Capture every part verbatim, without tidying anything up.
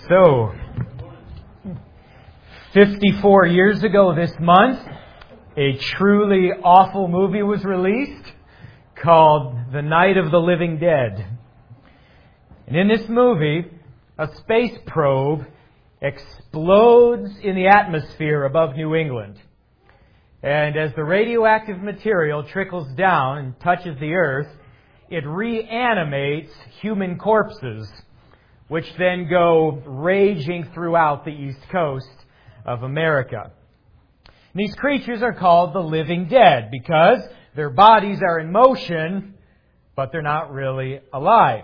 So, fifty-four years ago this month, a truly awful movie was released called The Night of the Living Dead. And in this movie, a space probe explodes in the atmosphere above New England. And as the radioactive material trickles down and touches the earth, it reanimates human corpses, which then go raging throughout the East Coast of America. And these creatures are called the living dead because their bodies are in motion, but they're not really alive.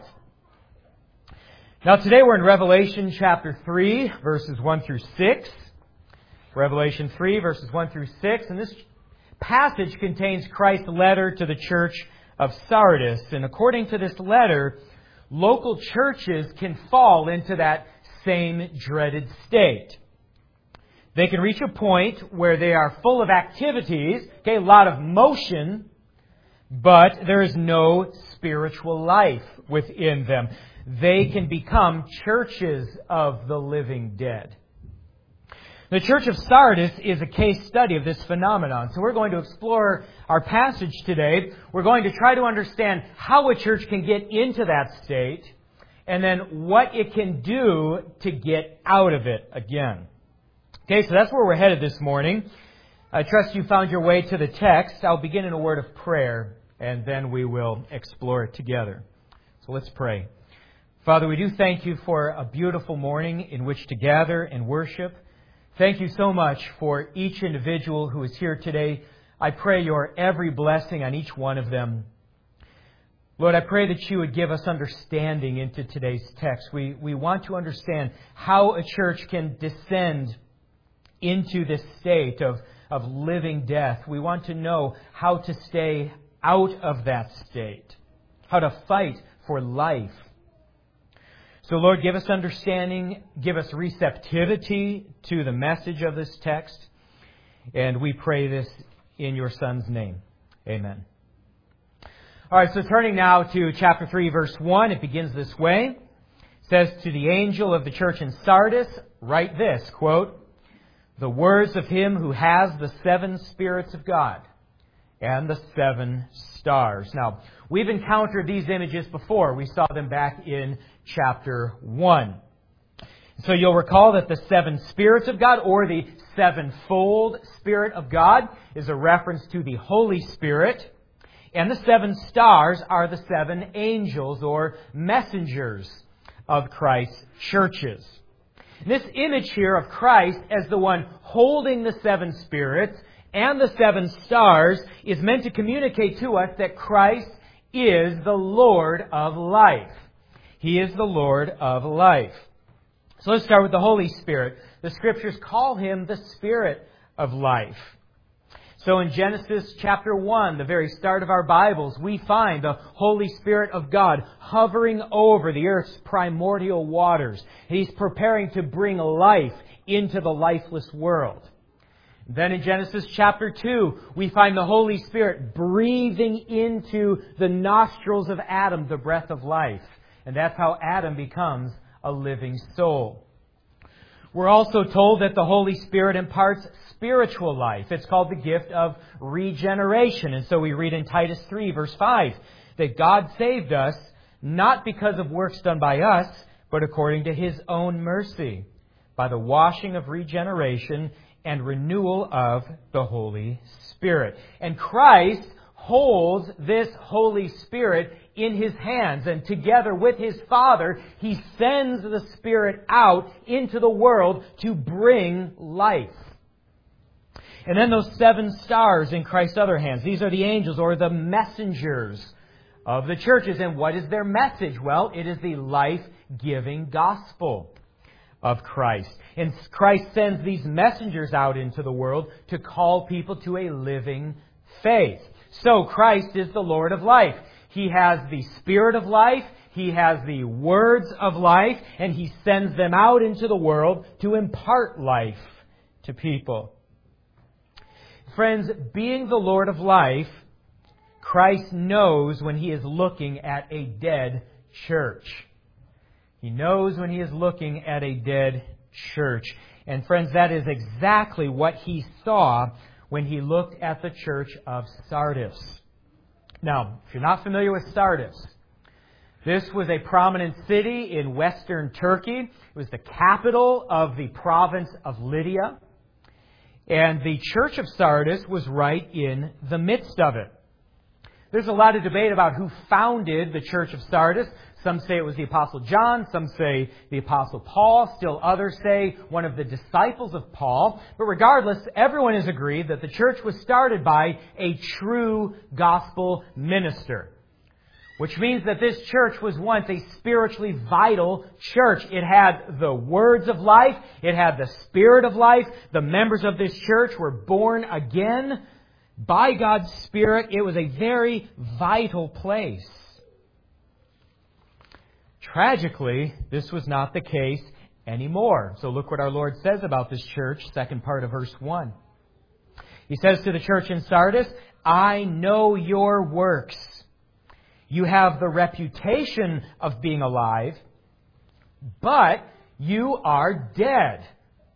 Now today we're in Revelation chapter three, verses one through six. Revelation three, verses one through six. And this passage contains Christ's letter to the church of Sardis. And according to this letter, local churches can fall into that same dreaded state. They can reach a point where they are full of activities, okay, a lot of motion, but there is no spiritual life within them. They can become churches of the living dead. The Church of Sardis is a case study of this phenomenon. So we're going to explore our passage today. We're going to try to understand how a church can get into that state and then what it can do to get out of it again. Okay, so that's where we're headed this morning. I trust you found your way to the text. I'll begin in a word of prayer and then we will explore it together. So let's pray. Father, we do thank you for a beautiful morning in which to gather and worship. Thank you so much for each individual who is here today. I pray your every blessing on each one of them. Lord, I pray that you would give us understanding into today's text. We, we want to understand how a church can descend into this state of, of living death. We want to know how to stay out of that state, how to fight for life. So, Lord, give us understanding, give us receptivity to the message of this text, and we pray this in your Son's name. Amen. All right, so turning now to chapter three, verse one, it begins this way. It says, "To the angel of the church in Sardis, write this," quote, "the words of him who has the seven spirits of God and the seven stars." Now, we've encountered these images before. We saw them back in chapter one. So you'll recall that the seven spirits of God, or the sevenfold Spirit of God, is a reference to the Holy Spirit. And the seven stars are the seven angels or messengers of Christ's churches. And this image here of Christ as the one holding the seven spirits and the seven stars is meant to communicate to us that Christ is the Lord of life. He is the Lord of life. So let's start with the Holy Spirit. The Scriptures call Him the Spirit of life. So in Genesis chapter one, the very start of our Bibles, we find the Holy Spirit of God hovering over the earth's primordial waters. He's preparing to bring life into the lifeless world. Then in Genesis chapter two, we find the Holy Spirit breathing into the nostrils of Adam the breath of life. And that's how Adam becomes a living soul. We're also told that the Holy Spirit imparts spiritual life. It's called the gift of regeneration. And so we read in Titus three, verse five, that God saved us not because of works done by us, but according to His own mercy, by the washing of regeneration and renewal of the Holy Spirit. And Christ holds this Holy Spirit in His hands, and together with His Father, He sends the Spirit out into the world to bring life. And then those seven stars in Christ's other hands, these are the angels or the messengers of the churches. And what is their message? Well, it is the life-giving gospel of Christ. And Christ sends these messengers out into the world to call people to a living faith. So Christ is the Lord of life. He has the Spirit of life. He has the words of life. And He sends them out into the world to impart life to people. Friends, being the Lord of life, Christ knows when He is looking at a dead church. He knows when He is looking at a dead church. And friends, that is exactly what He saw when He looked at the church of Sardis. Now, if you're not familiar with Sardis, this was a prominent city in western Turkey. It was the capital of the province of Lydia. And the church of Sardis was right in the midst of it. There's a lot of debate about who founded the church of Sardis. Some say it was the Apostle John. Some say the Apostle Paul. Still others say one of the disciples of Paul. But regardless, everyone has agreed that the church was started by a true gospel minister. Which means that this church was once a spiritually vital church. It had the words of life. It had the Spirit of life. The members of this church were born again by God's Spirit. It was a very vital place. Tragically, this was not the case anymore. So look what our Lord says about this church, second part of verse one. He says to the church in Sardis, I know your works. You have the reputation of being alive, but you are dead.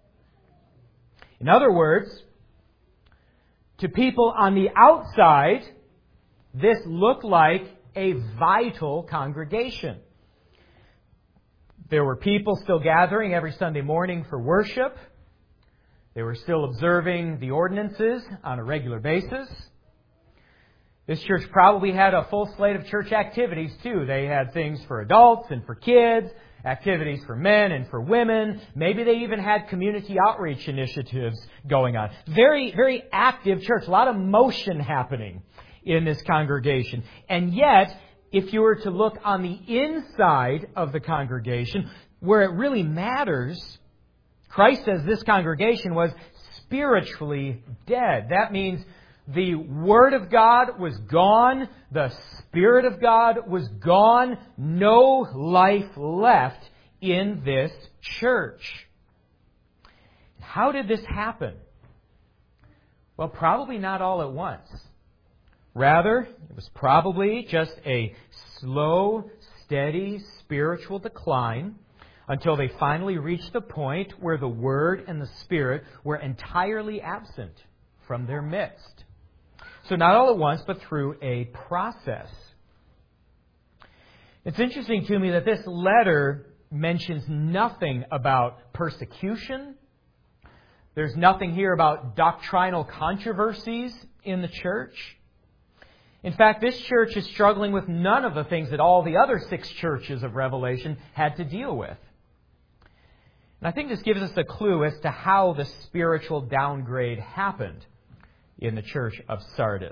In other words, to people on the outside, this looked like a vital congregation. There were people still gathering every Sunday morning for worship. They were still observing the ordinances on a regular basis. This church probably had a full slate of church activities too. They had things for adults and for kids, activities for men and for women. Maybe they even had community outreach initiatives going on. Very, very active church. A lot of motion happening in this congregation. And yet, if you were to look on the inside of the congregation, where it really matters, Christ says this congregation was spiritually dead. That means the Word of God was gone. The Spirit of God was gone. No life left in this church. How did this happen? Well, probably not all at once. Rather, it was probably just a slow, steady spiritual decline until they finally reached the point where the Word and the Spirit were entirely absent from their midst. So not all at once, but through a process. It's interesting to me that this letter mentions nothing about persecution. There's nothing here about doctrinal controversies in the church. In fact, this church is struggling with none of the things that all the other six churches of Revelation had to deal with. And I think this gives us a clue as to how the spiritual downgrade happened in the church of Sardis.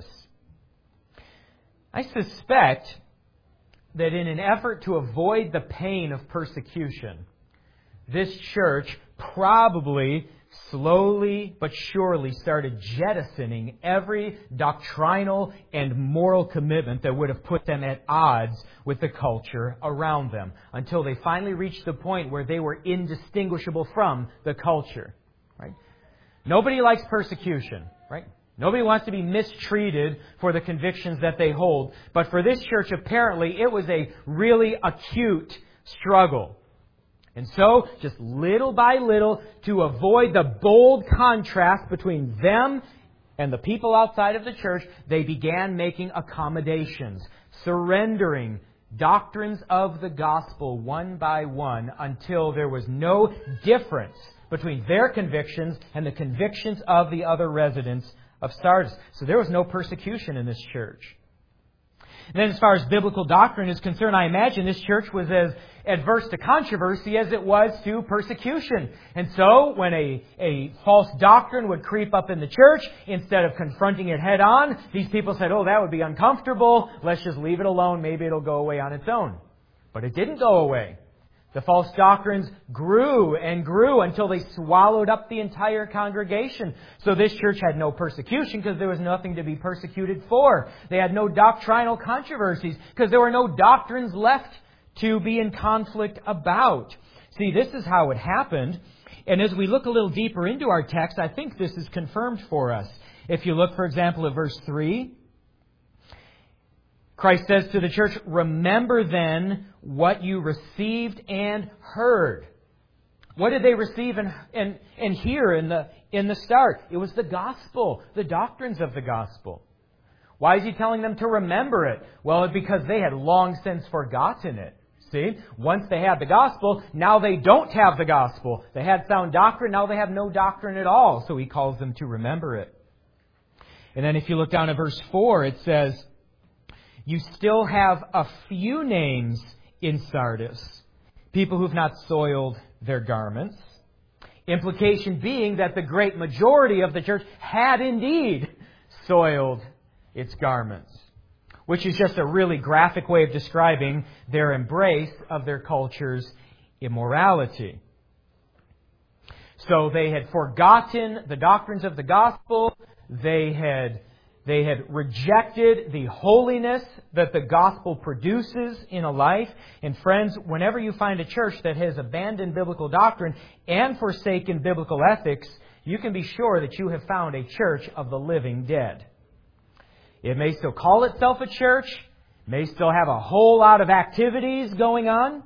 I suspect that in an effort to avoid the pain of persecution, this church probably slowly but surely started jettisoning every doctrinal and moral commitment that would have put them at odds with the culture around them, until they finally reached the point where they were indistinguishable from the culture. Right? Nobody likes persecution, right? Nobody wants to be mistreated for the convictions that they hold. But for this church, apparently, it was a really acute struggle. And so, just little by little, to avoid the bold contrast between them and the people outside of the church, they began making accommodations, surrendering doctrines of the gospel one by one until there was no difference between their convictions and the convictions of the other residents of Sardis. So there was no persecution in this church. And then as far as biblical doctrine is concerned, I imagine this church was as adverse to controversy as it was to persecution. And so when a, a false doctrine would creep up in the church, instead of confronting it head on, these people said, oh, that would be uncomfortable. Let's just leave it alone. Maybe it'll go away on its own. But it didn't go away. The false doctrines grew and grew until they swallowed up the entire congregation. So this church had no persecution because there was nothing to be persecuted for. They had no doctrinal controversies because there were no doctrines left to be in conflict about. See, this is how it happened. And as we look a little deeper into our text, I think this is confirmed for us. If you look, for example, at verse three, Christ says to the church, remember then what you received and heard. What did they receive and, and, and hear in the, in the start? It was the gospel, the doctrines of the gospel. Why is he telling them to remember it? Well, because they had long since forgotten it. See? Once they had the gospel, now they don't have the gospel. They had sound doctrine, now they have no doctrine at all. So he calls them to remember it. And then if you look down at verse four, it says, you still have a few names in Sardis. People who've not soiled their garments. Implication being that the great majority of the church had indeed soiled its garments, which is just a really graphic way of describing their embrace of their culture's immorality. So they had forgotten the doctrines of the gospel. They had, they had rejected the holiness that the gospel produces in a life. And friends, whenever you find a church that has abandoned biblical doctrine and forsaken biblical ethics, you can be sure that you have found a church of the living dead. It may still call itself a church, may still have a whole lot of activities going on,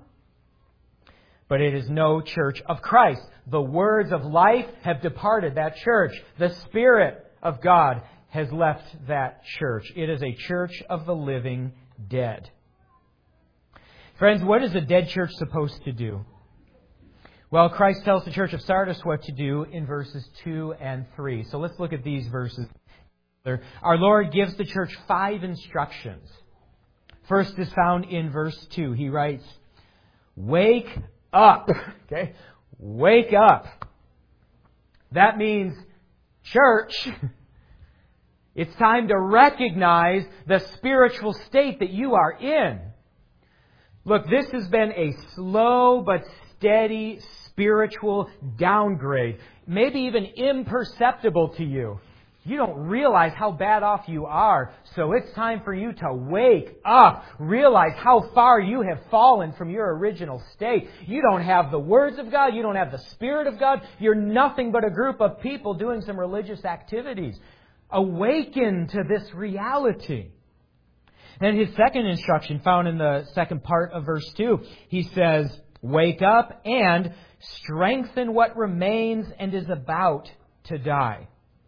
but it is no church of Christ. The words of life have departed that church. The Spirit of God has left that church. It is a church of the living dead. Friends, what is a dead church supposed to do? Well, Christ tells the church of Sardis what to do in verses two and three. So let's look at these verses. Our Lord gives the church five instructions. First is found in verse two. He writes, wake up. Okay? Wake up. That means, church, it's time to recognize the spiritual state that you are in. Look, this has been a slow but steady spiritual downgrade. Maybe even imperceptible to you. You don't realize how bad off you are. So it's time for you to wake up. Realize how far you have fallen from your original state. You don't have the words of God. You don't have the Spirit of God. You're nothing but a group of people doing some religious activities. Awaken to this reality. And his second instruction, found in the second part of verse two, he says, wake up and strengthen what remains and is about to die.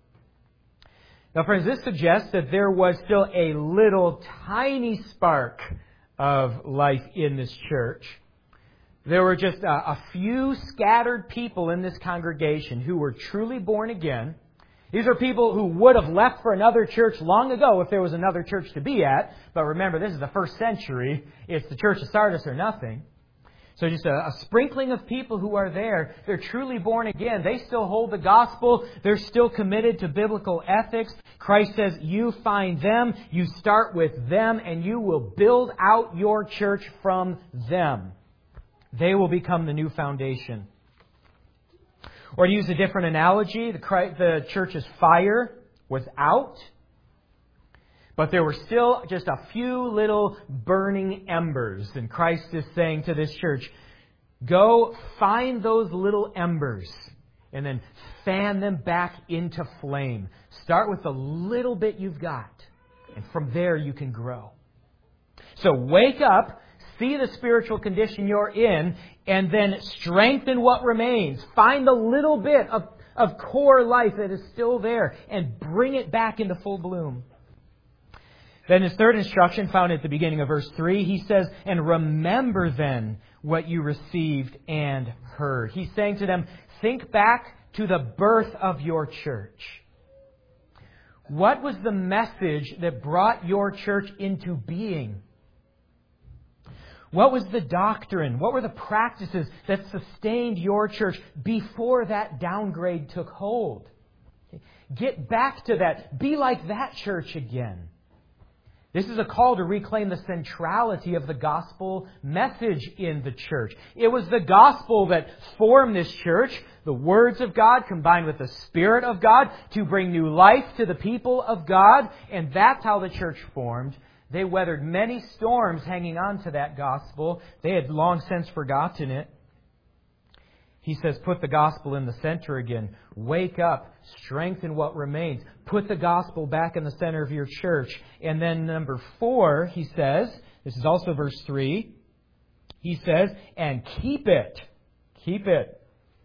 Now, friends, this suggests that there was still a little tiny spark of life in this church. There were just a, a few scattered people in this congregation who were truly born again. These are people who would have left for another church long ago if there was another church to be at. But remember, this is the first century. It's the church of Sardis or nothing. So just a, a sprinkling of people who are there. They're truly born again. They still hold the gospel. They're still committed to biblical ethics. Christ says, you find them, you start with them, and you will build out your church from them. They will become the new foundation. Or to use a different analogy, the, the church's fire was out. But there were still just a few little burning embers. And Christ is saying to this church, go find those little embers and then fan them back into flame. Start with the little bit you've got. And from there you can grow. So wake up, see the spiritual condition you're in, and then strengthen what remains. Find the little bit of, of core life that is still there and bring it back into full bloom. Then his third instruction, found at the beginning of verse three, he says, and remember then what you received and heard. He's saying to them, think back to the birth of your church. What was the message that brought your church into being? What was the doctrine? What were the practices that sustained your church before that downgrade took hold? Get back to that. Be like that church again. This is a call to reclaim the centrality of the gospel message in the church. It was the gospel that formed this church, the words of God combined with the Spirit of God to bring new life to the people of God. And that's how the church formed. They weathered many storms hanging on to that gospel. They had long since forgotten it. He says, put the gospel in the center again. Wake up. Strengthen what remains. put the gospel back in the center of your church. And then number four, he says, this is also verse three, he says, and keep it. Keep it.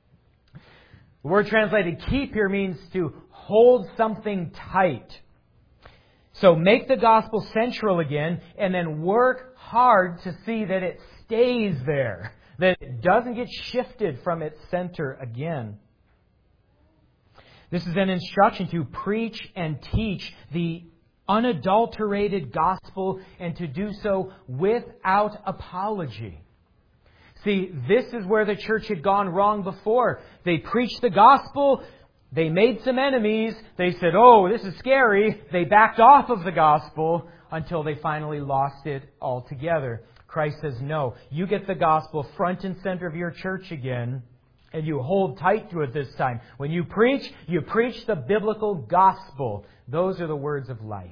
The word translated keep here means to hold something tight. So make the gospel central again, and then work hard to see that it stays there, that it doesn't get shifted from its center again. This is an instruction to preach and teach the unadulterated gospel, and to do so without apology. See, this is where the church had gone wrong before. They preached the gospel. They made some enemies. They said, oh, this is scary. They backed off of the gospel until they finally lost it altogether. Christ says, no, you get the gospel front and center of your church again, and you hold tight to it this time. When you preach, you preach the biblical gospel. Those are the words of life.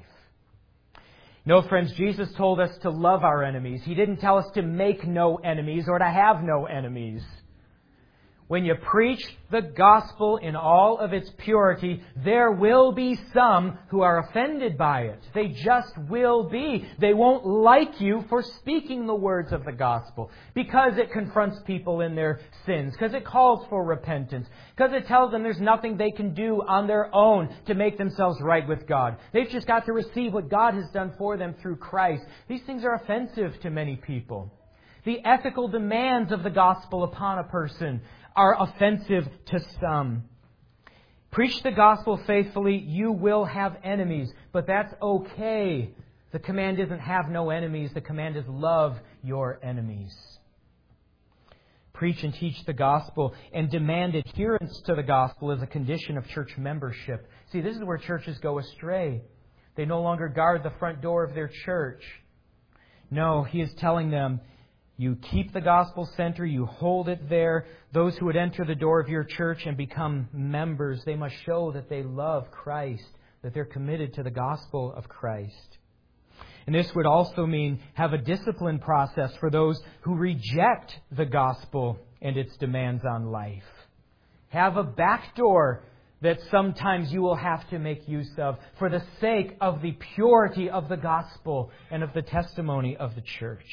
No, friends, Jesus told us to love our enemies. He didn't tell us to make no enemies or to have no enemies. When you preach the gospel in all of its purity, there will be some who are offended by it. They just will be. They won't like you for speaking the words of the gospel because it confronts people in their sins, because it calls for repentance, because it tells them there's nothing they can do on their own to make themselves right with God. They've just got to receive what God has done for them through Christ. These things are offensive to many people. The ethical demands of the gospel upon a person are offensive to some. Preach the gospel faithfully, you will have enemies, but that's okay. The command isn't have no enemies. The command is love your enemies. Preach and teach the gospel and demand adherence to the gospel as a condition of church membership. See, this is where churches go astray. They no longer guard the front door of their church. No, he is telling them, you keep the gospel center, you hold it there. Those who would enter the door of your church and become members, they must show that they love Christ, that they're committed to the gospel of Christ. And this would also mean have a discipline process for those who reject the gospel and its demands on life. Have a back door that sometimes you will have to make use of for the sake of the purity of the gospel and of the testimony of the church.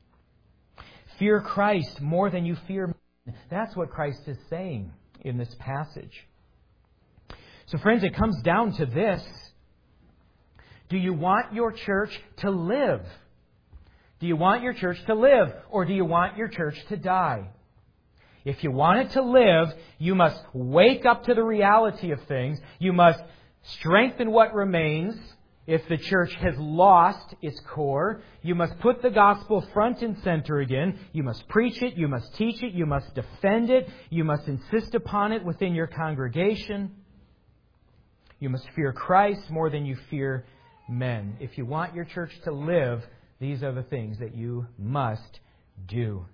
Fear Christ more than you fear men. That's what Christ is saying in this passage. So friends, it comes down to this. Do you want your church to live? Do you want your church to live, or do you want your church to die? If you want it to live, you must wake up to the reality of things. You must strengthen what remains. If the church has lost its core, you must put the gospel front and center again. You must preach it. You must teach it. You must defend it. You must insist upon it within your congregation. You must fear Christ more than you fear men. If you want your church to live, these are the things that you must do.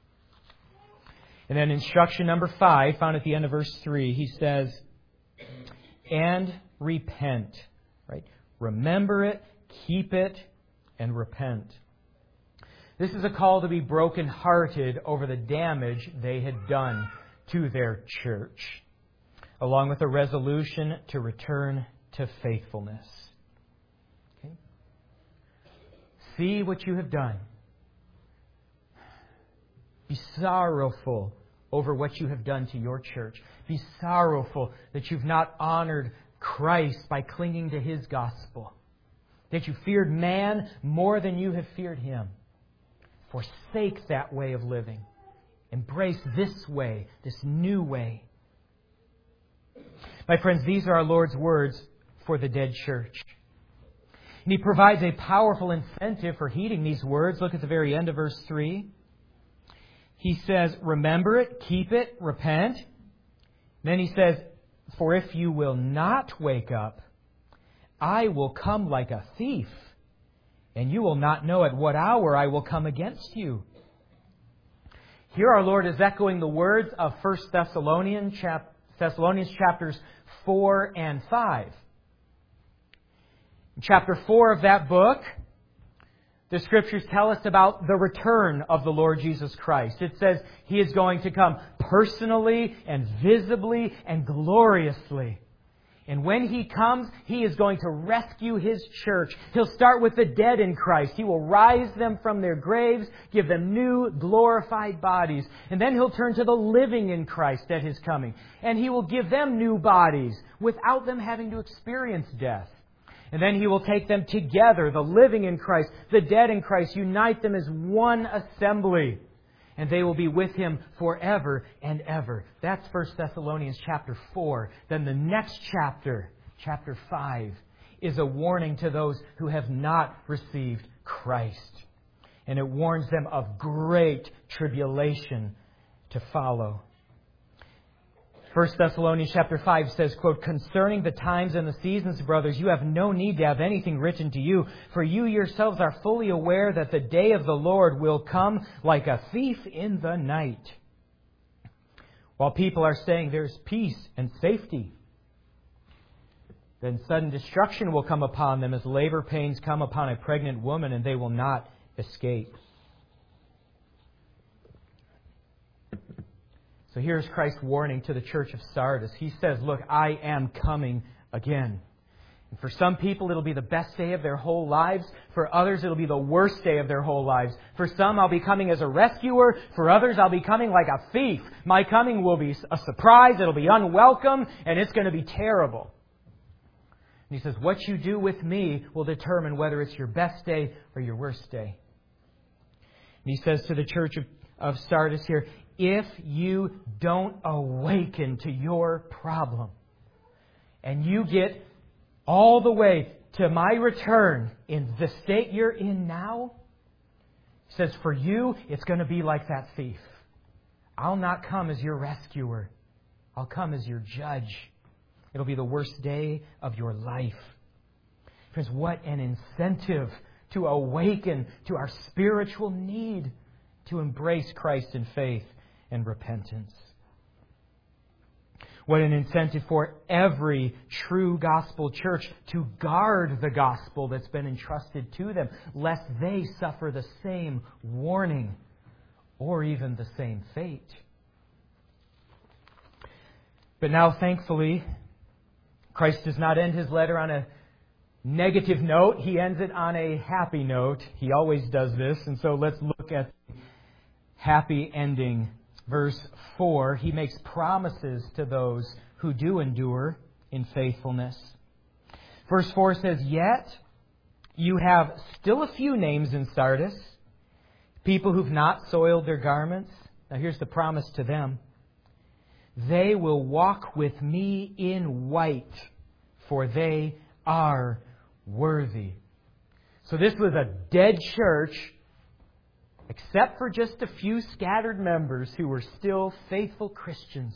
And then instruction number five, found at the end of verse three, he says, and repent. Right? Remember it, keep it, and repent. This is a call to be brokenhearted over the damage they had done to their church, along with a resolution to return to faithfulness. Okay? See what you have done. Be sorrowful over what you have done to your church. Be sorrowful that you've not honored Christ by clinging to His gospel. That you feared man more than you have feared Him. Forsake that way of living. Embrace this way, this new way. My friends, these are our Lord's words for the dead church. And He provides a powerful incentive for heeding these words. Look at the very end of verse three. He says, remember it, keep it, repent. Then He says, for if you will not wake up, I will come like a thief, and you will not know at what hour I will come against you. Here our Lord is echoing the words of First Thessalonians, chap- Thessalonians chapters four and five. In chapter four of that book, the Scriptures tell us about the return of the Lord Jesus Christ. It says He is going to come personally and visibly and gloriously. And when He comes, He is going to rescue His church. He'll start with the dead in Christ. He will rise them from their graves, give them new glorified bodies. And then He'll turn to the living in Christ at His coming. And He will give them new bodies without them having to experience death. And then He will take them together, the living in Christ, the dead in Christ, unite them as one assembly. And they will be with Him forever and ever. That's First Thessalonians chapter four. Then the next chapter, chapter five, is a warning to those who have not received Christ. And it warns them of great tribulation to follow. First Thessalonians chapter five says, quote, "Concerning the times and the seasons, brothers, you have no need to have anything written to you, for you yourselves are fully aware that the day of the Lord will come like a thief in the night. While people are saying there's peace and safety, then sudden destruction will come upon them as labor pains come upon a pregnant woman, and they will not escape." So here's Christ's warning to the church of Sardis. He says, look, I am coming again. And for some people, it'll be the best day of their whole lives. For others, it'll be the worst day of their whole lives. For some, I'll be coming as a rescuer. For others, I'll be coming like a thief. My coming will be a surprise. It'll be unwelcome, and it's going to be terrible. And He says, what you do with me will determine whether it's your best day or your worst day. And He says to the church of, of Sardis here, if you don't awaken to your problem and you get all the way to my return in the state you're in now, He says, for you, it's going to be like that thief. I'll not come as your rescuer. I'll come as your judge. It'll be the worst day of your life. Friends, what an incentive to awaken to our spiritual need to embrace Christ in faith and repentance. What an incentive for every true gospel church to guard the gospel that's been entrusted to them, lest they suffer the same warning or even the same fate. But now, thankfully, Christ does not end His letter on a negative note. He ends it on a happy note. He always does this. And so let's look at the happy ending. Verse four, He makes promises to those who do endure in faithfulness. Verse four says, yet you have still a few names in Sardis, people who've not soiled their garments. Now here's the promise to them. They will walk with me in white, for they are worthy. So this was a dead church, except for just a few scattered members who were still faithful Christians.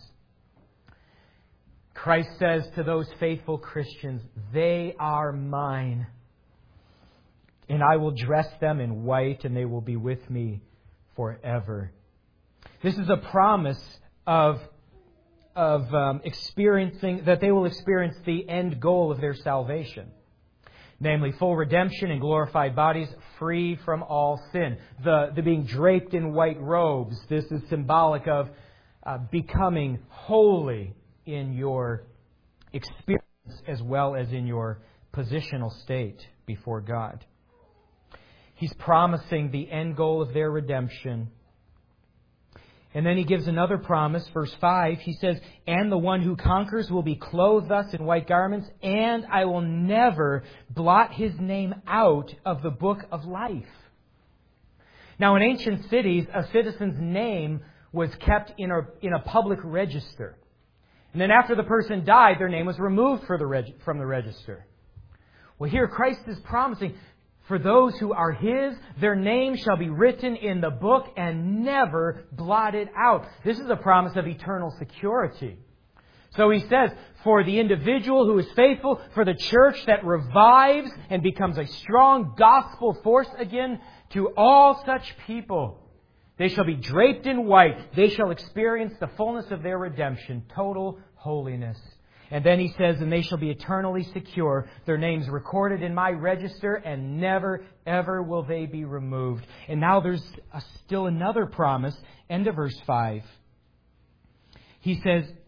Christ says to those faithful Christians, they are mine, and I will dress them in white, and they will be with me forever. This is a promise of, of um, experiencing, that they will experience the end goal of their salvation. Namely, full redemption and glorified bodies, free from all sin. The, the being draped in white robes. This is symbolic of uh, becoming holy in your experience as well as in your positional state before God. He's promising the end goal of their redemption. And then He gives another promise, verse five. He says, and the one who conquers will be clothed thus in white garments, and I will never blot his name out of the book of life. Now, in ancient cities, a citizen's name was kept in a, in a public register. And then after the person died, their name was removed for the reg- from the register. Well, here Christ is promising, for those who are His, their name shall be written in the book and never blotted out. This is a promise of eternal security. So He says, for the individual who is faithful, for the church that revives and becomes a strong gospel force again, to all such people, they shall be draped in white. They shall experience the fullness of their redemption, total holiness. And then He says, and they shall be eternally secure, their names recorded in my register, and never, ever will they be removed. And now there's a, still another promise, end of verse five. He says,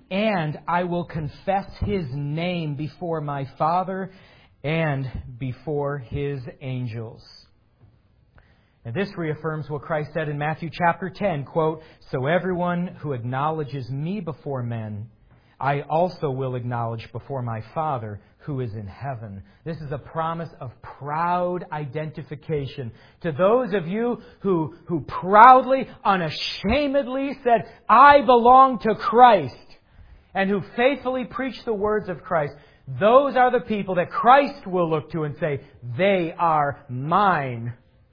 and I will confess His name before my Father and before His angels. And this reaffirms what Christ said in Matthew chapter ten, quote, "So everyone who acknowledges me before men, I also will acknowledge before my Father who is in heaven." This is a promise of proud identification. To those of you who, who proudly, unashamedly said, "I belong to Christ," and who faithfully preach the words of Christ, those are the people that Christ will look to and say, "They are mine."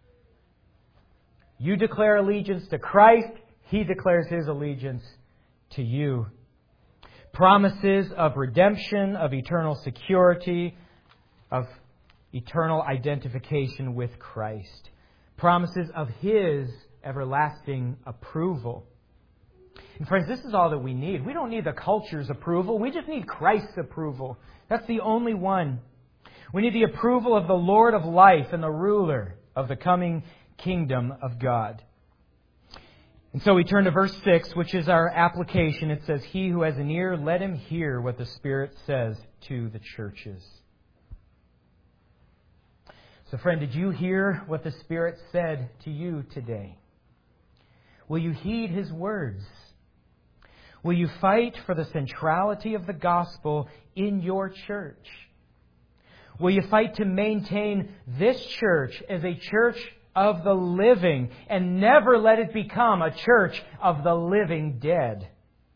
You declare allegiance to Christ, He declares His allegiance to you. Promises of redemption, of eternal security, of eternal identification with Christ. Promises of His everlasting approval. And friends, this is all that we need. We don't need the culture's approval. We just need Christ's approval. That's the only one. We need the approval of the Lord of life and the ruler of the coming kingdom of God. And so we turn to verse six, which is our application. It says, "He who has an ear, let him hear what the Spirit says to the churches." So friend, did you hear what the Spirit said to you today? Will you heed His words? Will you fight for the centrality of the gospel in your church? Will you fight to maintain this church as a church of the living and never let it become a church of the living dead?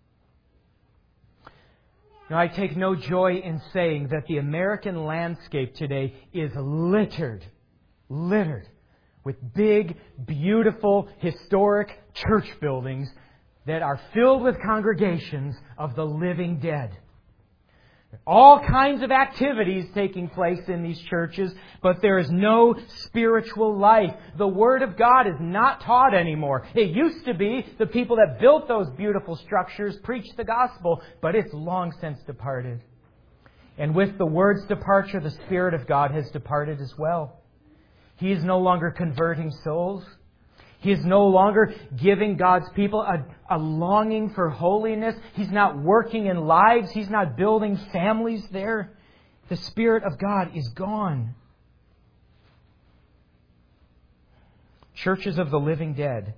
Now, I take no joy in saying that the American landscape today is littered, littered with big, beautiful, historic church buildings that are filled with congregations of the living dead. All kinds of activities taking place in these churches, but there is no spiritual life. The Word of God is not taught anymore. It used to be the people that built those beautiful structures preached the gospel, but it's long since departed. And with the Word's departure, the Spirit of God has departed as well. He is no longer converting souls. He is no longer giving God's people a, a longing for holiness. He's not working in lives. He's not building families there. The Spirit of God is gone. Churches of the living dead.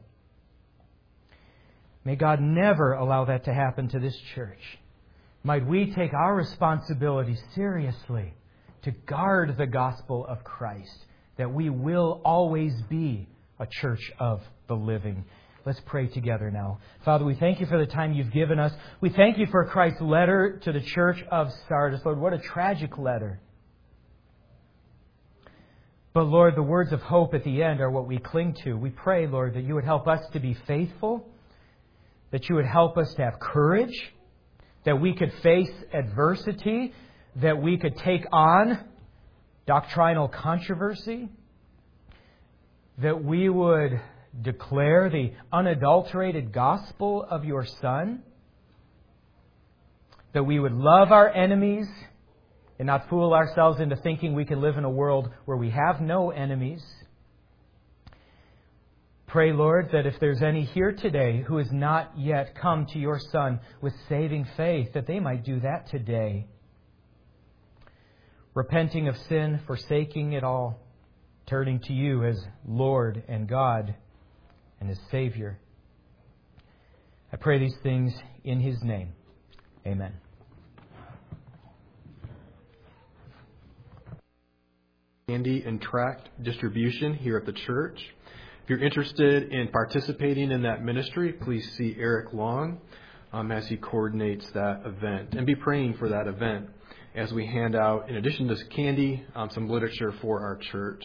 May God never allow that to happen to this church. Might we take our responsibility seriously to guard the gospel of Christ, that we will always be a church of the living. Let's pray together now. Father, we thank You for the time You've given us. We thank You for Christ's letter to the church of Sardis. Lord, what a tragic letter. But Lord, the words of hope at the end are what we cling to. We pray, Lord, that You would help us to be faithful, that You would help us to have courage, that we could face adversity, that we could take on doctrinal controversy, that we would declare the unadulterated gospel of Your Son, that we would love our enemies and not fool ourselves into thinking we can live in a world where we have no enemies. Pray, Lord, that if there's any here today who has not yet come to Your Son with saving faith, that they might do that today, repenting of sin, forsaking it all, turning to You as Lord and God and as Savior. I pray these things in His name. Amen. Candy and tract distribution here at the church. If you're interested in participating in that ministry, please see Eric Long um, as he coordinates that event. And be praying for that event as we hand out, in addition to candy, um, some literature for our church.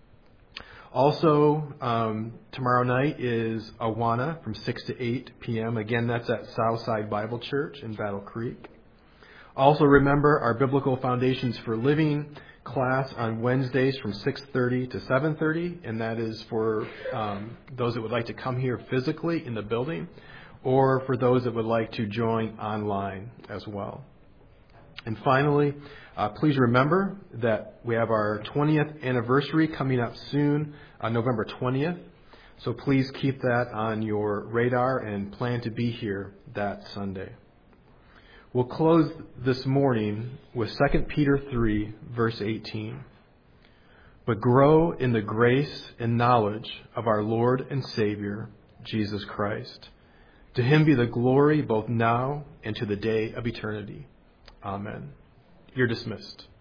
Also, um, tomorrow night is Awana from six to eight p.m. Again, that's at Southside Bible Church in Battle Creek. Also remember our Biblical Foundations for Living class on Wednesdays from six thirty to seven thirty, and that is for um, those that would like to come here physically in the building, or for those that would like to join online as well. And finally, uh, please remember that we have our twentieth anniversary coming up soon, on November twentieth. So please keep that on your radar and plan to be here that Sunday. We'll close this morning with Second Peter three, verse eighteen. But grow in the grace and knowledge of our Lord and Savior, Jesus Christ. To him be the glory both now and to the day of eternity. Amen. You're dismissed.